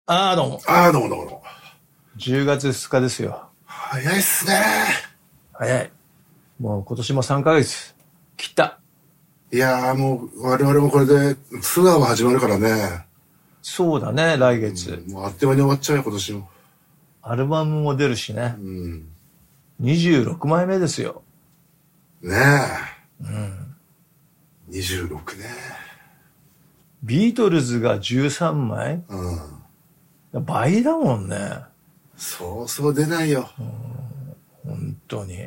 どうも。 どうもどうも。 10月2日ですよ。 早いっすね。 早い。もう今年も3ヶ月切った。 いやーもう我々もこれでツアーも始まるからね。 そうだね、来月。 もうあっという間に終わっちゃうよ、今年も。 アルバムも出るしね。 うん。 26枚目ですよ。 ねえ。うん。26ね。 ビートルズが13枚？ うん。 倍だもんね。 そうそう出ないよ。 本当に。 はい。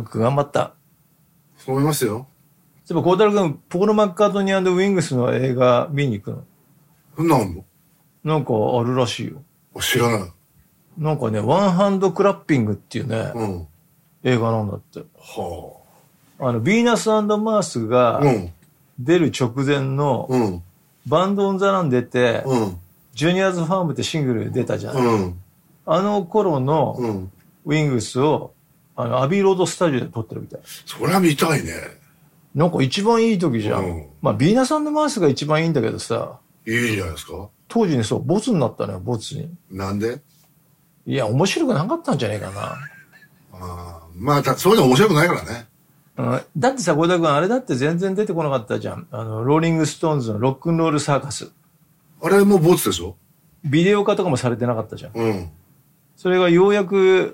よく頑張った。 そう思いますよ。 そういえば、孝太郎君、ポール・マッカートニー&ウィングスの映画見に行くの？ そんなんあんの？ なんかあるらしいよ。 知らない。 なんかね、ワンハンドクラッピングっていうね、 うん。 映画なんだって。 はビーナス&マースがあ。うん。 出る直前の、 うん。 バンドオンザラン出て、 うん。 ジュニアーズファームってシングル出たじゃん。 うん。 あの頃のうん。 ウィングスを、アビーロードスタジオで撮ってるみたい。 そりゃ見たいね。 なんか一番いい時じゃん。 うん。 まあ、ビーナス&マースが一番いいんだけどさ、 いいじゃないですか。 当時にそう、ボツになったのよ、ボツに。 なんで？ いや、面白くなかったんじゃねえかな。 ああ。まあ、そういうの面白くないからね。 だってさ、小田君、あれだって全然出てこなかったじゃん。ローリングストーンズのロックンロールサーカス。 あれもうボツでしょ？ ビデオ化とかもされてなかったじゃん。 うん。 それがようやく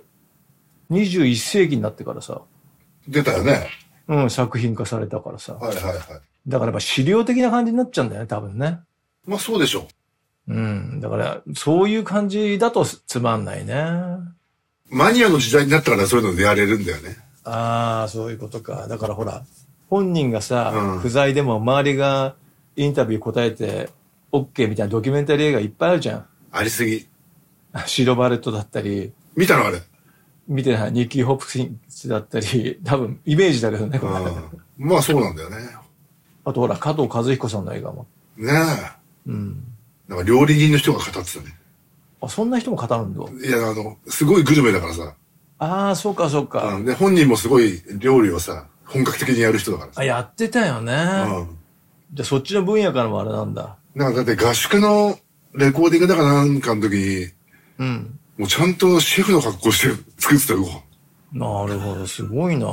21世紀になってからさ、 出たよね。 作品化されたからさ。 はいはいはい。 だからやっぱ資料的な感じになっちゃうんだよね、多分ね。 まあそうでしょだから、そういう感じだとつまんないね。 う。マニアの時代になったからそういうのでやれるんだよね。 ああ、そういうことか。だからほら、本人がさ、 うん不在でも周りがインタビュー答えて OK みたいなドキュメンタリー映画いっぱいあるじゃん。 ありすぎ。 シロバレットだったり、 見たのあれ。 見てないニッキー・ホプキンスだったり、多分イメージだけどね、これ。 まあそうなんだよね。 あとほら、加藤和彦さんの映画も。 ねえ。なんか料理人の人が語ってたね。 あ、そんな人も語るんだ。 いや、すごいグルメだからさ。 ああ、そうかそうか。 で、本人もすごい料理をさ、本格的にやる人だからさ。 やってたよね。じゃあそっちの分野からもあれなんだ。 なんかだって合宿のレコーディングだかなんかの時に、もうちゃんとシェフの格好して作ってたよ、ご飯。 なるほど、すごいな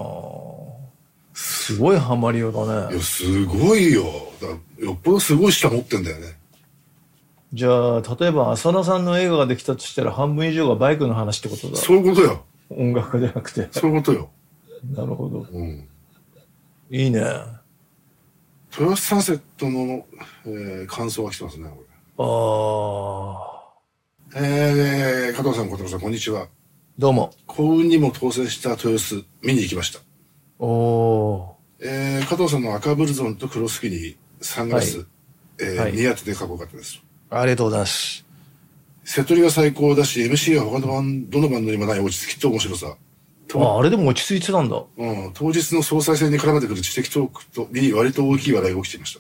すごいハマりようだね。 いや、すごいよ。よっぽどすごい舌持ってんだよね。 じゃあ、例えば浅田さんの映画ができたとしたら半分以上がバイクの話ってことだ。 そういうことよ。 音楽じゃなくて。 そういうことよ。 なるほど。いいね。 豊洲サンセットの、感想が来てますね、これ。加藤さん、小太郎さん、こんにちは。 どうも。 幸運にも当選した豊洲、見に行きました。加藤さんの赤ブルゾンと黒スキニー、サングラス、似合っててかっこよかったです。 ありがとうございます。 セトリが最高だし、MC は他のどのバンドにもない落ち着きと面白さ。 あれでも落ち着いてたんだ。 当日の総裁選に絡めてくる知的トークに割と大きい笑いが起きていました。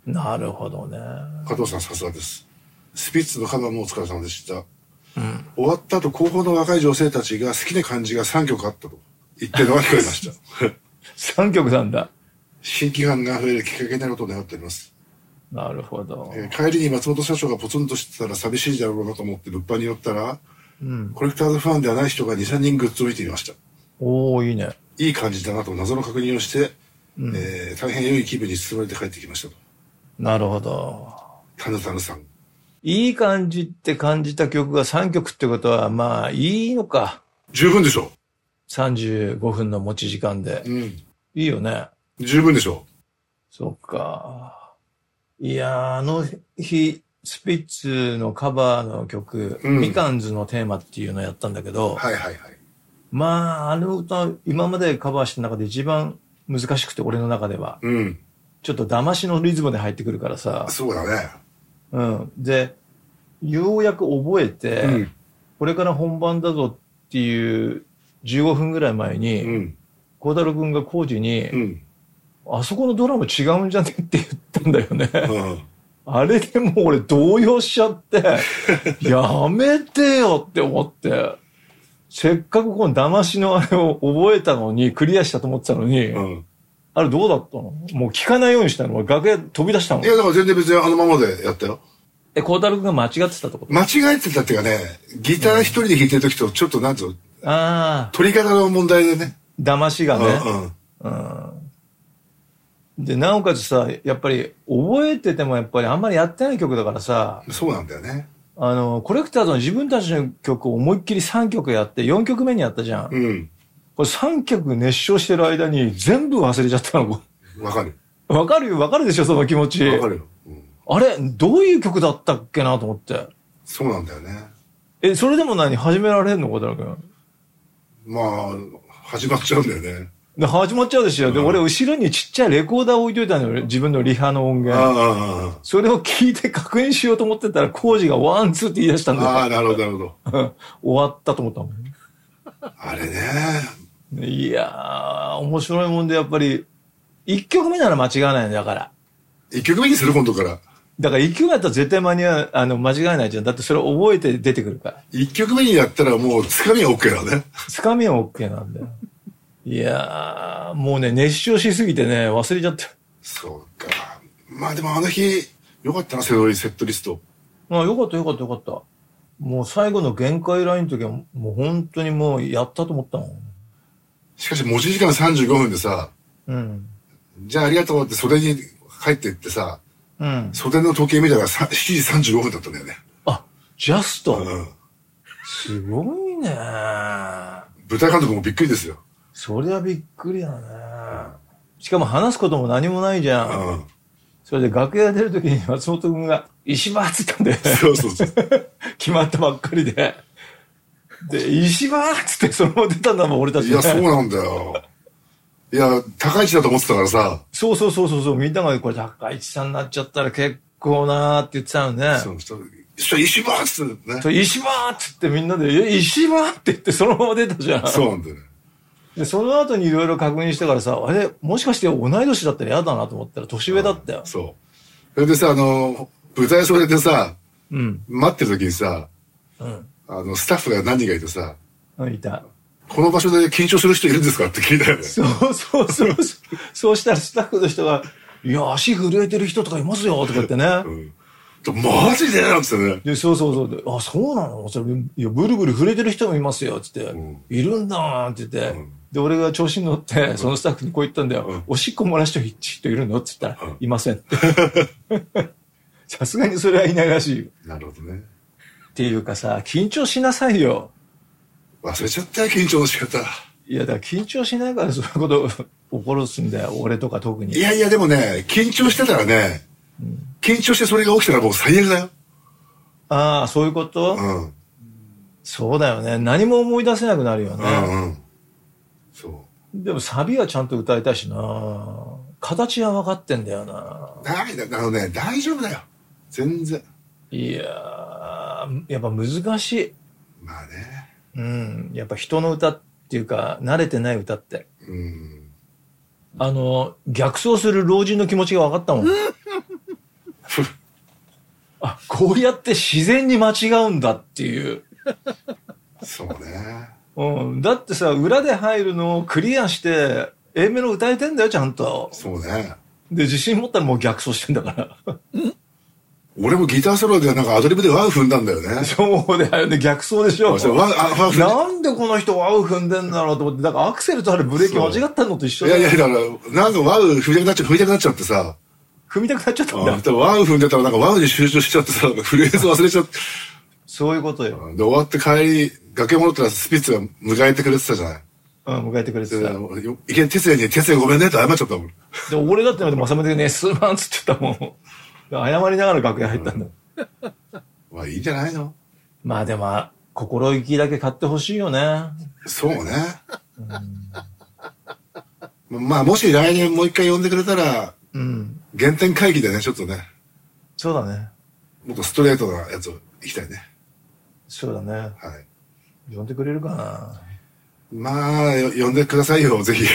なるほどね。 加藤さんさすがです。スピッツのカバーもお疲れ様でした。終わった後、後方の若い女性たちが好きな感じが3曲あったと言ってるのが聞こえました。 3曲なんだ。 新規ファンが増えるきっかけになることを願っております。 なるほど。 帰りに松本社長がポツンとしてたら寂しいだろうなと思って物販に寄ったら、コレクターズファンではない人が2、3人グッズを見ていました。 いいね。 いい感じだなと謎の確認をして、大変良い気分に包まれて帰ってきましたと。 なるほど。 タヌタヌさん。 いい感じって感じた曲が3曲ってことは、まあ、いいのか。 十分でしょ。 35分の持ち時間で。いいよね。 十分でしょ。 そっか。いや、あの日、スピッツのカバーの曲、みかんずのテーマっていうのをやったんだけど、まあ、あの歌、今までカバーした中で一番難しくて、俺の中では。ちょっと騙しのリズムで入ってくるからさ。 そうだね。 で、ようやく覚えて、これから本番だぞっていう15分ぐらい前に、孝太郎くんがコーチに、あそこのドラム違うんじゃねって言ったんだよね。あれでもう俺動揺しちゃって、やめてよって思って、せっかくこの騙しのあれを覚えたのに、クリアしたと思ってたのに、あれどうだったの？もう聞かないようにしたの？楽屋飛び出したの？ いや、だから全然別にあのままでやったよ。 孝太郎くんが間違ってたってこと？ 間違えてたっていうかね、ギター一人で弾いてる時とちょっとなんつうの、取り方の問題でね。 騙しがね。で、なおかつさ、やっぱり覚えててもやっぱりあんまりやってない曲だからさ。 そうなんだよね。 コレクターズの自分たちの曲を思いっきり3曲やって4曲目にやったじゃん。これ3曲熱唱してる間に全部忘れちゃったの。 わかる。 わかるよ、わかるでしょ、その気持ち。 わかるよ。 あれどういう曲だったっけなと思って。 そうなんだよね。 それでも始められんの？孝太郎くん。 まあ、始まっちゃうんだよね。 始まっちゃうでしょ。で、俺後ろにちっちゃいレコーダー置いといたのよ。自分のリハの音源。それを聞いて確認しようと思ってたら、コージがワン、ツーって言い出したんだよ。 なるほど、なるほど。 終わったと思ったもん。 あれね。 いやー、面白いもんで、やっぱり、1曲目なら間違わないんだから。 1曲目にする今度から。 だから1曲目だったら絶対間違いないじゃん。だってそれ覚えて出てくるから。 1曲目にやったらもう、つかみは OK だね。 つかみは OK なんだよ。いやー、もうね、熱唱しすぎてね、忘れちゃった。 そうか。まあでもあの日、よかったな、セットリスト。 よかったよかったよかった。もう最後の限界ラインの時は、もう本当にもうやったと思ったもん。 しかし持ち時間35分でさ、じゃあありがとうって袖に帰ってってさ、袖の時計見たら7時35分だったんだよね。 ジャスト。すごいね。 舞台監督もびっくりですよ。 そりゃびっくりだね。しかも話すことも何もないじゃん。それで楽屋出るときに松本くんが、石破っつったんで。 そうそうそう。 決まったばっかりで。で、石破っつってそのまま出たんだもん、俺たち、ね。 いや、そうなんだよ。いや、高市だと思ってたからさ。 そう。みんながこれ高市さんになっちゃったら結構なーって言ってたのね。 石破っつってね。 石破っつってみんなで、石破って言ってそのまま出たじゃん。 そうなんだよね。 で、その後にいろいろ確認してからさ、あれ、もしかして同い年だったら嫌だなと思ったら年上だったよ。 そう。それでさ、舞台袖でさ、待ってる時にさ、スタッフが何人かいてさ、 いた。 この場所で緊張する人いるんですかって聞いたよね。 そうしたらスタッフの人が、いや、足震えてる人とかいますよ、とか言ってね。 マジでなんつってね。 で、そう。そうなの？それ、いや、ブルブル震えてる人もいますよ、つって。いるんだーって言って。で、俺が調子に乗って、そのスタッフにこう言ったんだよ。おしっこ漏らしてる人いるの？って言ったら、いませんって。さすがにそれはいないらしいよ。 なるほどね。 っていうかさ、緊張しなさいよ。 忘れちゃったよ、緊張の仕方。 いや、だから緊張しないからそういうこと起こるすんだよ。俺とか特に。 いや、でもね、緊張してたらね、緊張してそれが起きたらもう最悪だよ。 そういうこと？そうだよね。何も思い出せなくなるよね。 そう。 でもサビはちゃんと歌いたいしな。形は分かってんだよな。 大丈夫だよ。全然。 いやー、やっぱ難しい。 まあね。 やっぱ人の歌っていうか、慣れてない歌って。逆走する老人の気持ちが分かったもん。こうやって自然に間違うんだっていう。 そうね。 だってさ、裏で入るのをクリアして、A メロ歌えてんだよ、ちゃんと。 そうね。 で、自信持ったらもう逆走してんだから。 俺もギターソロでなんかアドリブでワウ踏んだんだよね。 そうだよね、逆走でしょ。なんでこの人ワウ踏んでんだろうと思って、だからアクセルとあれブレーキ間違ったのと一緒だよ。 だから、なんかワウ踏みたくなっちゃってさ。 踏みたくなっちゃったんだ。 ワウ踏んでたらなんかワウに集中しちゃってさ、フレーズ忘れちゃって。 そういうことよ。 で、終わって帰り、崖戻ったらスピッツが迎えてくれてたじゃない。 迎えてくれてた。 いけ、哲也ごめんねって謝っちゃったもん。 で、俺だってまさめでね、すまんつってたもん。謝りながら楽屋入ったんだ。 まあいいんじゃないの？ まあでも、心意気だけ買ってほしいよね。 そうね。まあもし来年もう一回呼んでくれたら、原点会議でね、ちょっとね。 そうだね。 もっとストレートなやつを行きたいね。 そうだね。はい。呼んでくれるかな。 まあ、呼んでくださいよ、ぜひ。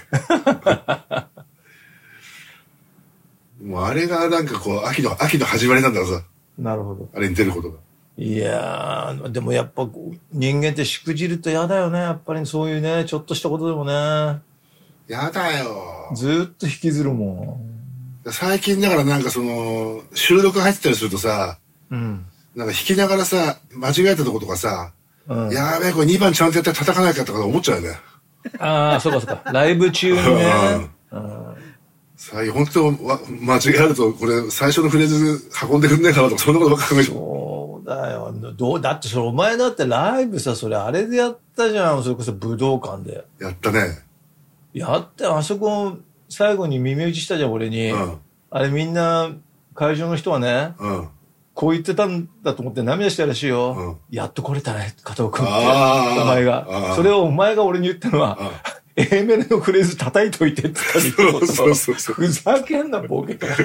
もうあれがなんかこう、秋の始まりなんだろうさ。 なるほど。 あれに出ることが。 いやー、でもやっぱ人間ってしくじると嫌だよね。やっぱりそういうね、ちょっとしたことでもね。 嫌だよ。 ずーっと引きずるもん。最近だからなんかその、収録入ってたりするとさ、 なんか弾きながらさ、間違えたとことかさ、やべえ、これ2番ちゃんとやって叩かないかとか思っちゃうよね。 ああ、そうかそうか。ライブ中にね。 本当間違えると、これ最初のフレーズ運んでくんねえかなとか、そんなことばっか考えちゃう。 そうだよ。だってそれ、お前だってライブさ、それあれでやったじゃん。それこそ武道館で。 やったね。 やった、あそこ、最後に耳打ちしたじゃん、俺に。あれみんな、会場の人はね、こう言ってたんだと思って涙したらしいよ。やっと来れたね、加藤君って。お前が。それをお前が俺に言ったのは、A メロのフレーズ叩いといてって言ったりそう。 ふざけんな、ボケか。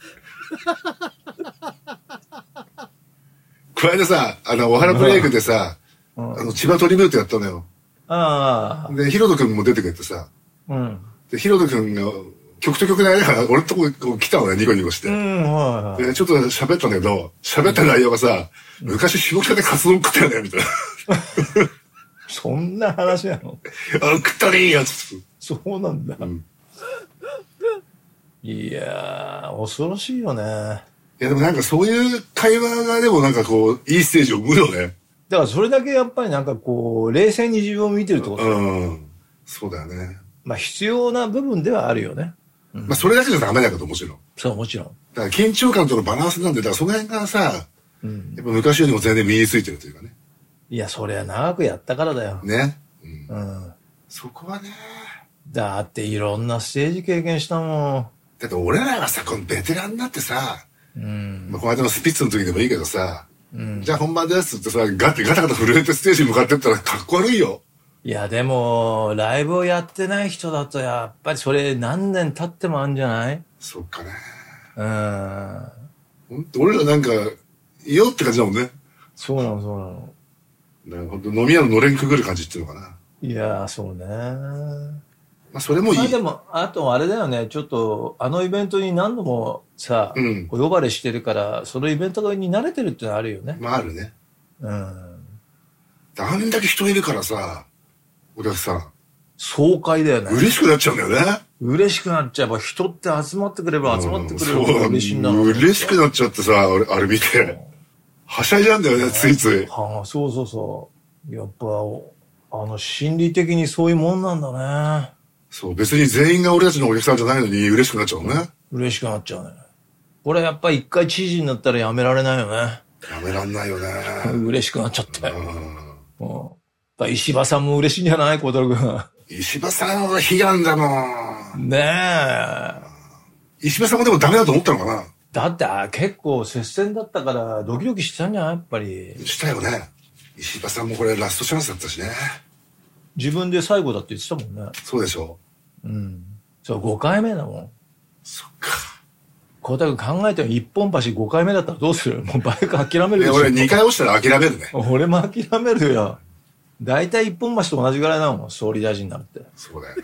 この間さ、おはらブレイクでさ、千葉トリビュートやったのよ。で、ヒロト君も出てくれてさ、で、ヒロト君が、曲と曲であれば、俺のとこ来たのね、ニコニコして。で、ちょっと喋ったんだけど、喋った内容がさ、昔下北でカツ丼食ったよね、みたいな。 そんな話なの？ 食ったねーやつ。 そうなんだ。いやー、恐ろしいよね。 いや、でもなんかそういう会話がでもなんかこう、いいステージを生むよね。 だからそれだけやっぱりなんかこう、冷静に自分を見てるってことだよ。 そうだよね。 まあ必要な部分ではあるよね。 まあそれだけじゃダメだけど、もちろん。 そう、もちろん。 だから緊張感とのバランスなんで、だからその辺がさ、やっぱ昔よりも全然身についてるというかね。 いや、それは長くやったからだよ。 ね。そこはね。 だっていろんなステージ経験したもん。 だって俺らがさ、このベテランになってさ、まあこの間のスピッツの時でもいいけどさ、じゃあ本番ですってさ、ガタガタ震えてステージに向かってったらかっこ悪いよ。 いや、でも、ライブをやってない人だとやっぱりそれ何年経ってもあるんじゃない？ そっかね。 俺らなんか、いいよって感じだもんね。 そうなの、そうなの。 なんか飲み屋ののれんくぐる感じっていうのかな。 いや、そうね。 まあ、それもいい。 まあでも、あとあれだよね、ちょっと、あのイベントに何度もさ、お呼ばれしてるから、そのイベントに慣れてるってのはあるよね。 まああるね。あんだけ人いるからさ、お客さん。 爽快だよね。 嬉しくなっちゃうんだよね。 嬉しくなっちゃえば、人って集まってくれば集まってくれるから嬉しいんだろう。 嬉しくなっちゃってさ、あれ見て。はしゃいじゃうんだよね、ついつい。 そうそうそう。やっぱ、心理的にそういうもんなんだね。 そう、別に全員が俺たちのお客さんじゃないのに嬉しくなっちゃうね。 嬉しくなっちゃうね。これやっぱり一回知事になったらやめられないよね。 やめらんないよね。 嬉しくなっちゃって。石破さんも嬉しいんじゃない？小太郎君。 石破さんは悲願だもん。 ねえ。 石破さんもでもダメだと思ったのかな？ だって結構接戦だったからドキドキしてたんじゃない？やっぱり。 したよね。石破さんもこれラストチャンスだったしね。 自分で最後だって言ってたもんね。 そうでしょ。 そう、5回目だもん。 そっか。 小太郎君考えてよ、一本橋5回目だったらどうする？もうバイク諦めるでしょ。 俺2回落ちたら諦めるね。 俺も諦めるよ。大体一本橋と同じぐらいだもん、総理大臣になるって。 そうだよ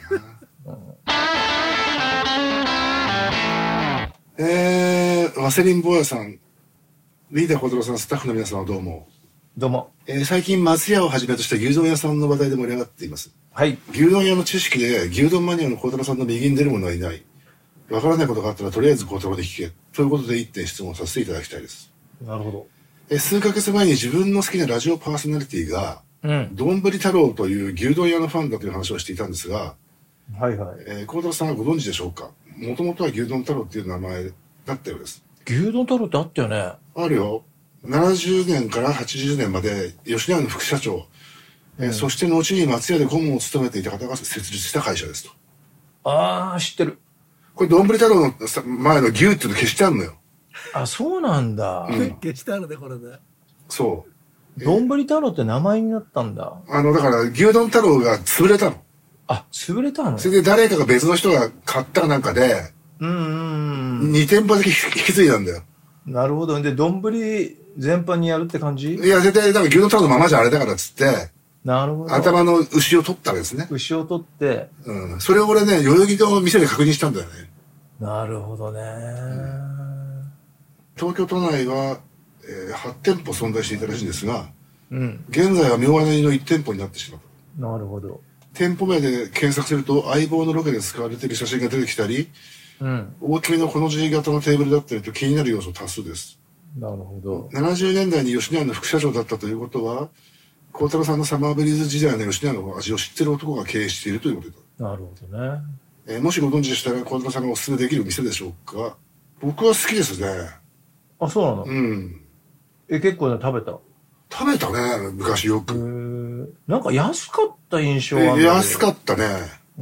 な。ワセリン坊やさん、リーダー小太郎さん、スタッフの皆さんはどうも。 どうも。 最近松屋をはじめとした牛丼屋さんの話題で盛り上がっています。 はい。 牛丼屋の知識で牛丼マニアの小太郎さんの右に出る者はいない。わからないことがあったらとりあえず小太郎で聞け。ということで一点質問させていただきたいです。 なるほど。 数ヶ月前に自分の好きなラジオパーソナリティが、どんぶり太郎という牛丼屋のファンだという話をしていたんですが、 はいはい。 小太郎さんはご存知でしょうか？もともとは牛丼太郎っていう名前だったようです。 牛丼太郎ってあったよね。 あるよ。70年から80年まで吉野家の副社長、そして後に松屋で顧問を務めていた方が設立した会社ですと。 ああ、知ってる。 これどんぶり太郎の前の牛っていうの消してあるのよ。 あ、そうなんだ。 消してあるね、これで。 そう。 どんぶり太郎って名前になったんだ。 だから牛丼太郎が潰れたの。 あ、潰れたの？ それで誰かが別の人が買ったかなんかで、2店舗だけ引き継いだんだよ。 なるほど。で、どんぶり全般にやるって感じ？ いや、絶対、だから牛丼太郎のままじゃあれだからっつって、 なるほど。 頭の牛を取ったわけですね。 牛を取って。 それを俺ね、代々木の店で確認したんだよね。 なるほどね。 東京都内は、8店舗存在していたらしいんですが、現在は明和にの1店舗になってしまった。 なるほど。 店舗名で検索すると相棒のロケで使われている写真が出てきたり、大きめのこの字型のテーブルだったりと気になる要素多数です。 なるほど。 70年代に吉野家の副社長だったということは、孝太郎さんのサマーベリーズ時代の吉野家の味を知ってる男が経営しているということだ。 なるほどね。 もしご存知でしたら、孝太郎さんがお勧めできる店でしょうか？僕は好きですね。 あ、そうなの？ うん。 結構ね、食べた。 食べたね、昔よく。 なんか安かった印象はある。 安かったね。 うん。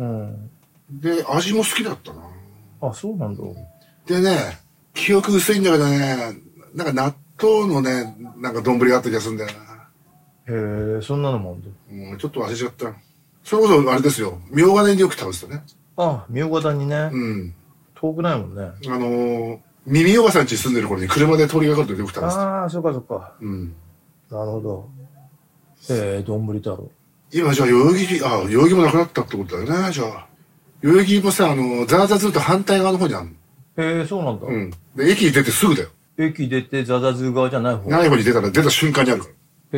で、味も好きだったな。 あ、そうなんだ。 でね、記憶薄いんだけどね、なんか納豆のね、なんか丼があった気がするんだよな。 へえ、そんなのもあるんだ。ちょっと忘れちゃった。それこそあれですよ、茗荷谷でよく食べてたね。 あ、茗荷谷ね。 うん。 遠くないもんね。 耳おばさん家住んでる頃に車で通りがかるとよく食べてた。 ああ、そっかそっか。 うん。 なるほど。丼太郎。 今じゃあ代々木もなくなったってことだよね、じゃあ。代々木もさ、ザーザーズと反対側の方にあるの。へえ、そうなんだ。 うん。で、駅出てすぐだよ。 駅出てザザズ側じゃない方？ ない方に出た瞬間にあるから。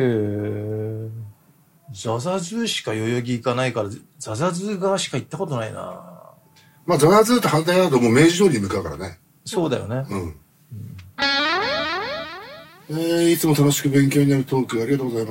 へえ。ザザズしか代々木行かないから、ザザズ側しか行ったことないな。 まあ、ザザズと反対側だともう明治通りに向かうからね。 そうだよね。 いつも楽しく勉強になるトークありがとうございます。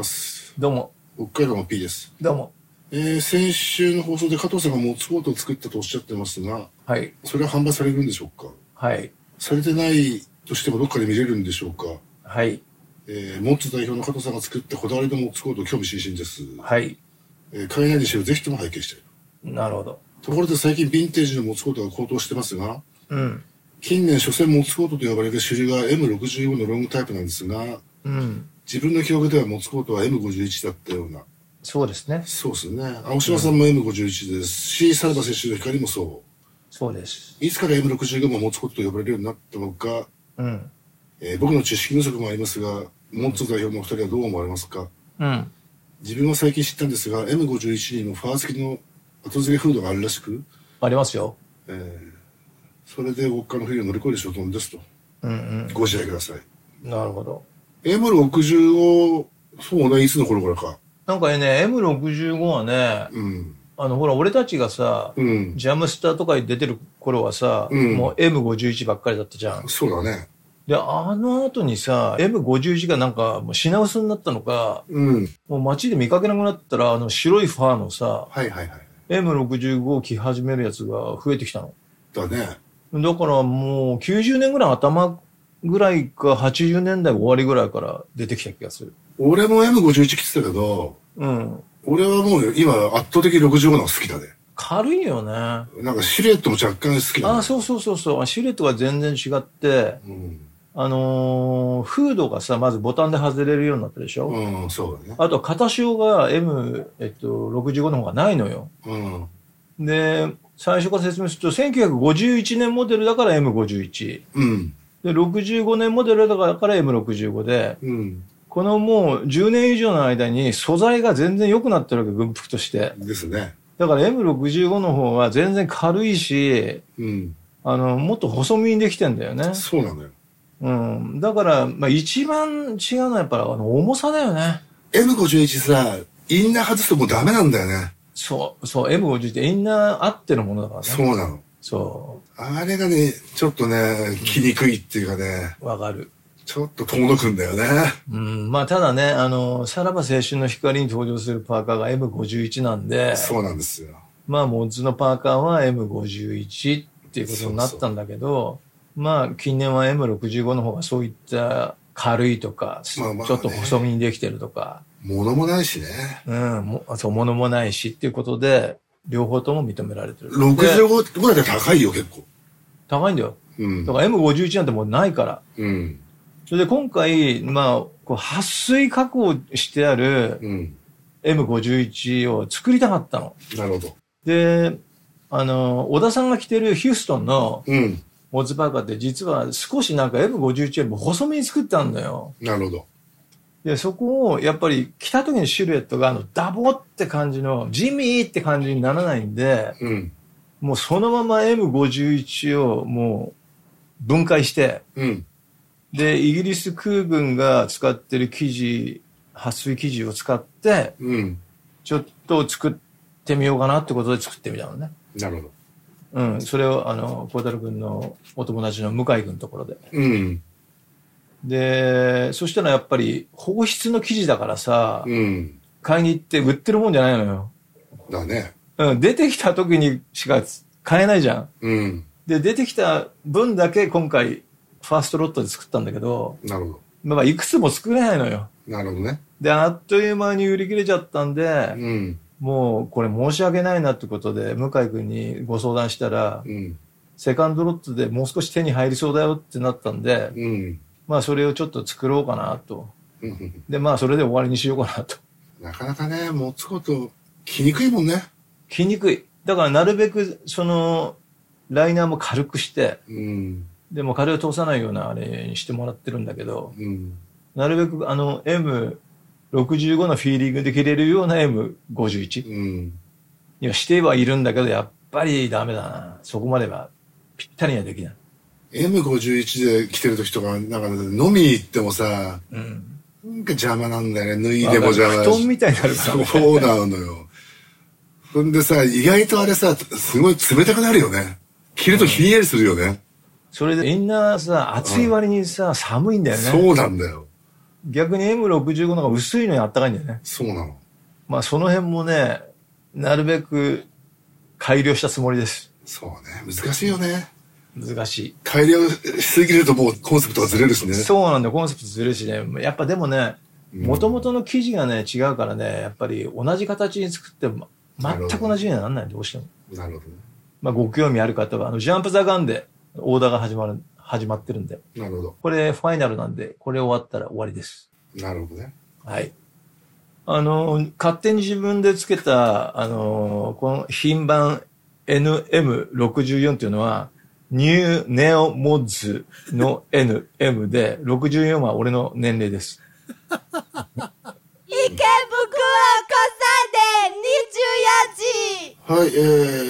どうも。 北海道の P です。 どうも。 先週の放送で加藤さんがモツコートを作ったとおっしゃってますが、 はい。 それは販売されるんでしょうか？ はい。 されてないとしてもどっかで見れるんでしょうか？ はい。 モッツ代表の加藤さんが作ったこだわりのモツコート興味津々です。 はい。 海外にしろぜひとも拝見したい。 なるほど。 ところで最近ヴィンテージのモツコートが高騰してますが、 うん。 近年所詮モツコートと呼ばれる種類が M65 のロングタイプなんですが、 うん。 自分の記憶ではモツコートは M51 だったような。 そうですね。 そうですね。青島さんも M51 ですし、さらば青春の光もそう。 そうです。 いつから M65 もモツコートと呼ばれるようになったのか、 うん。 僕の知識不足もありますが、モッツ代表のお二人はどう思われますか？ うん。 自分は最近知ったんですが、M51 にもファー付きの後付けフードがあるらしく。 ありますよ。 それで極寒の冬を乗り越える所存ですと。 うんうん。 ご自愛ください。 なるほど。 M65、そうね、いつの頃からか。 なんかね、M65 はね、 うん。 ほら、俺たちがさ、 うん、 ジャムスターとかに出てる頃はさ、 うん、 もう M51 ばっかりだったじゃん。 そうだね。 で、あの後にさ、M51 がなんかもう品薄になったのか、 うん、もう街で見かけなくなったら、白いファーのさ、 はいはいはい。 M65 を着始めるやつが増えてきたの。 だね。 だからもう90年ぐらい頭ぐらいか80年代終わりぐらいから出てきた気がする。 俺も M51 着てたけど、 うん。 俺はもう今圧倒的65の方が好きだね。 軽いよね。 なんかシルエットも若干好きだね。 あ、そうそうそうそう。シルエットが全然違って、 うん、 フードがさ、まずボタンで外れるようになったでしょ？ うん、そうだね。 あと、肩潮が M65 の方がないのよ。 うん。 で、最初から説明すると、1951年モデルだから M51。 うん。 で、65年モデルだから M65 で、 うん。 このもう10年以上の間に素材が全然良くなってるわけ、軍服として。 ですね。 だから M65 の方は全然軽いし、 うん。 もっと細身にできてんだよね。 そうなのよ。 うん。だから、まあ一番違うのはやっぱ重さだよね。 M51 さ、インナー外すともうダメなんだよね。 そう、M51 ってインナーあってのものだからね。 そうなの。 そう。 あれがね、ちょっとね、着にくいっていうかね。 わかる。 ちょっと遠のくんだよね。 うん。まあただね、さらば青春の光に登場するパーカーが M51 なんで。 そうなんですよ。 まあモッズのパーカーは M51 っていうことになったんだけど、まあ近年は M65 の方がそういった軽いとか、まあまあね、ちょっと細身にできてるとか。 物もないしね。 うん、そう、物もないしっていうことで、両方とも認められてる。 65ぐらいで高いよ、結構。 高いんだよ。 うん。 だから M51 なんてもうないから。 うん。 それで今回、まあ、撥水加工してある M51 を作りたかったの。 なるほど。 で、小田さんが着てるヒューストンのモッズパーカーって実は少しなんか M51 よりも細めに作ってあるんだよ。 なるほど。 で、そこをやっぱり着た時のシルエットがダボって感じの、地味って感じにならないんで、 うん、 もうそのまま M51 をもう分解して、 うん、 で、イギリス空軍が使ってる生地、撥水生地を使って、 うん、 ちょっと作ってみようかなってことで作ってみたのね。 なるほど。 うん、それを、孝太郎君のお友達の向井君のところで。 うん。 で、そしたらやっぱり放出の記事だからさ、買いに行って売ってるもんじゃないのよ。 だね。 出てきた時にしか買えないじゃん。で、出てきた分だけ今回、ファーストロットで作ったんだけど、 なるほど。 まあ、いくつも作れないのよ。 なるほどね。 で、あっという間に売り切れちゃったんで、もうこれ申し訳ないなってことで、向井君にご相談したら、セカンドロットでもう少し手に入りそうだよってなったんで、まあそれをちょっと作ろうかなと。で、まあそれで終わりにしようかなと。 なかなかね、持つこと着にくいもんね。 着にくい。だからなるべくそのライナーも軽くして、でも風を通さないようなあれにしてもらってるんだけど、なるべくM65 のフィーリングで着れるような M51、にはしてはいるんだけど、やっぱりダメだな。そこまではぴったりにはできない。 M51 で着てる時とか、なんか飲みに行ってもさ、なんか邪魔なんだよね。脱いでも邪魔だし。 布団みたいになるからね。 そうなのよ。ほんでさ、意外とあれさ、すごい冷たくなるよね。着るとひんやりするよね。 それでみんなさ、暑い割にさ、寒いんだよね。 そうなんだよ。 逆に M65 の方が薄いのにあったかいんだよね。 そうなの。 まあその辺もね、なるべく改良したつもりです。 そうね。難しいよね。 難しい。 改良しすぎるともうコンセプトがずれるしね。 そうなんだよ。コンセプトずれるしね。やっぱでもね、元々の生地がね、違うからね、やっぱり同じ形に作っても全く同じにはならない。どうしても。 なるほどね。 まあご興味ある方は、ジャンプザガンでオーダーが始まってるんで。 なるほど。 これファイナルなんで、これ終わったら終わりです。 なるほどね。 はい。勝手に自分でつけた、この品番 NM64 っていうのは、ニューネオモッズの NM で、64は俺の年齢です。 池袋交差点24時。 はい、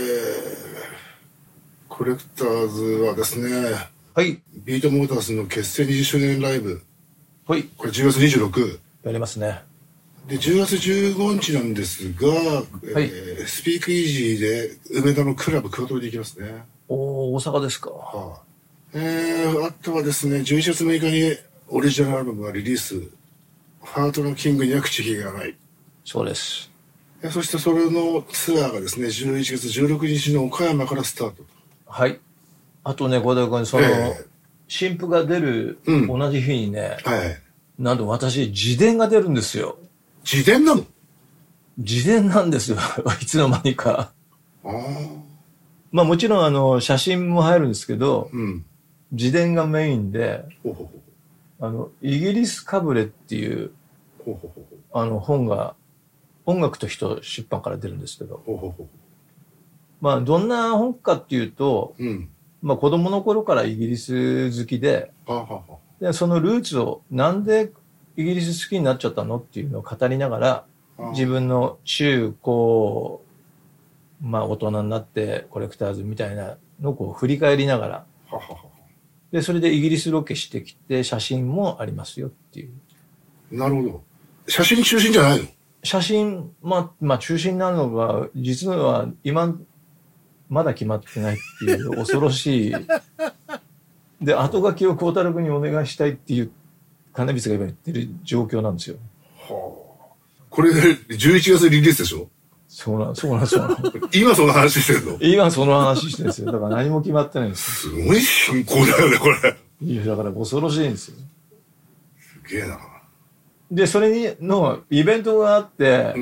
コレクターズはですね、 はい。 ビートモーターズの結成20周年ライブ。 はい。 これ10月26。 やりますね。 で、10月15日なんですが、スピークイージーで梅田のクラブクワトロで行きますね。 大阪ですか。 はあ、あとはですね、11月6日にオリジナルアルバムがリリース。ハートのキングには口ひげがない。 そうです。 そしてそれのツアーがですね、11月16日の岡山からスタート。 はい。あとね、小田君、新譜が出る同じ日にね、なんと私、自伝が出るんですよ。 自伝なの？ 自伝なんですよ。いつの間にか。まあもちろん写真も入るんですけど、自伝がメインで、イギリスかぶれっていう、本が、音楽と人出版から出るんですけど、まあどんな本かっていうと、まあ子供の頃からイギリス好きで、でそのルーツをなんでイギリス好きになっちゃったのっていうのを語りながら、自分の中高、まあ大人になってコレクターズみたいなのをこう振り返りながら、で、それでイギリスロケしてきて写真もありますよっていう。なるほど。写真中心じゃないの？ 写真、まあ中心なのが、実はまだ決まってないっていう恐ろしい。で、後書きを孝太郎君にお願いしたいっていう金光が今言ってる状況なんですよ。 これ11月リリースでしょ？ そうなん。 今その話してるの？ 今その話してるんですよ。だから何も決まってないんですよ。すごい進行だよね、これ。 いや、だから恐ろしいんですよ。 すげえな。 で、それのイベントがあって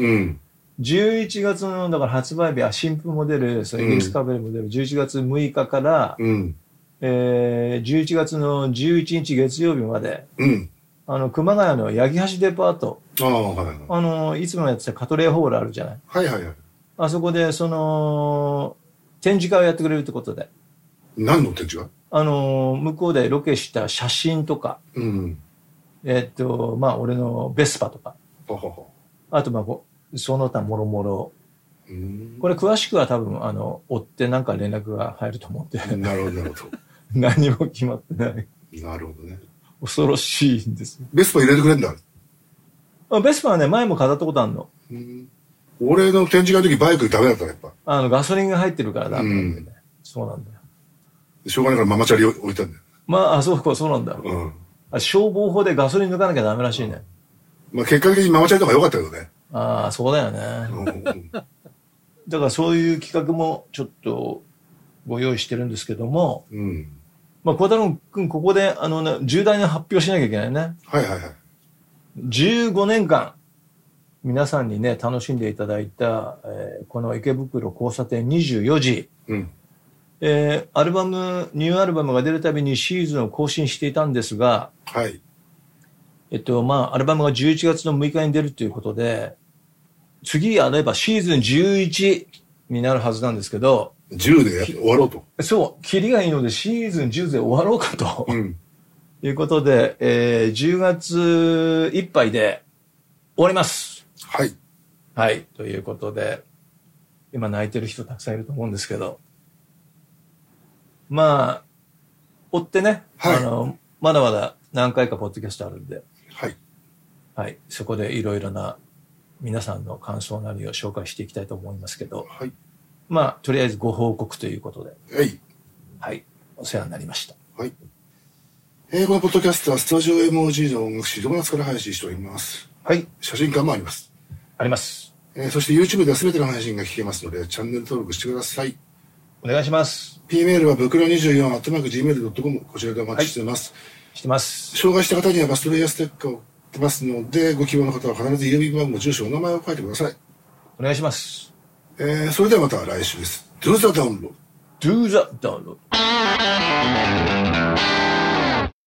、11月の、だから発売日は新譜も出る、そのイギリスカブレも出る、11月6日から、11月の11日月曜日まで、熊谷の八木橋デパート、いつもやってたカトレーホールあるじゃない。あそこで、展示会をやってくれるってことで。 何の展示会？ 向こうでロケした写真とか、まあ、俺のベスパとか、あと、まあ、その他もろもろ。これ詳しくは多分、追ってなんか連絡が入ると思うんで。 なるほど、なるほど。 何も決まってない。 なるほどね。 恐ろしいんですよ。 ベスパ入れてくれんだ。 ベスパはね、前も飾ったことあるの。 俺の展示会の時バイクダメだったね、やっぱ。 ガソリンが入ってるからダメなんだよね。そうなんだよ。 しょうがないからママチャリ置いたんだよ。 まあ、そうなんだ。 消防法でガソリン抜かなきゃダメらしいね。 まあ結果的にママチャリとか良かったけどね。 ああ、そうだよね。だからそういう企画もちょっとご用意してるんですけども、まあ、小太郎くん、ここで、重大な発表しなきゃいけないね。 はいはいはい。 15年間、皆さんにね、楽しんでいただいた、この池袋交差点24時、ニューアルバムが出るたびにシーズンを更新していたんですが、 はい。 まあ、アルバムが11月の6日に出るということで、次あればシーズン11になるはずなんですけど、 10で終わろうと。 そう、キリがいいのでシーズン10で終わろうかと、いうことで、10月いっぱいで終わります。 はい。 はい。ということで、今泣いてる人たくさんいると思うんですけど、まあ、追ってね、まだまだ何回かポッドキャストあるんで、 はい。 はい。そこでいろいろな皆さんの感想なりを紹介していきたいと思いますけど、 はい。 まあ、とりあえずご報告ということで、 はい。 はい。お世話になりました。 はい。このポッドキャストはスタジオ MOG の音楽誌ドーナツから配信しております。 はい。 写真館もあります。 あります。 そして YouTube では全ての配信が聞けますので、チャンネル登録してください。 お願いします。 P メールはブクロ24@gmail.com、こちらでお待ちしています。 してます。 障害した方にはバストレイヤーステッカーを売ってますので、ご希望の方は必ず郵便番号、住所、お名前を書いてください。 お願いします。 それではまた来週です。Do the download. Do the download.